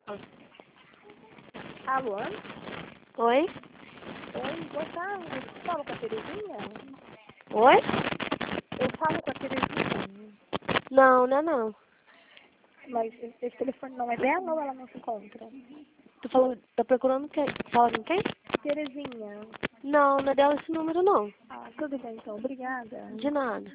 Alô? Oi? Oi, boa tarde. Fala com a Terezinha? Oi? Eu falo com a Terezinha. Não, não é não. Mas esse telefone não é dela ou ela não se encontra? Tu falou, tá procurando quem? Fala com quem? Terezinha. Não, não é dela esse número não. Ah, tudo bem então. Obrigada. De nada.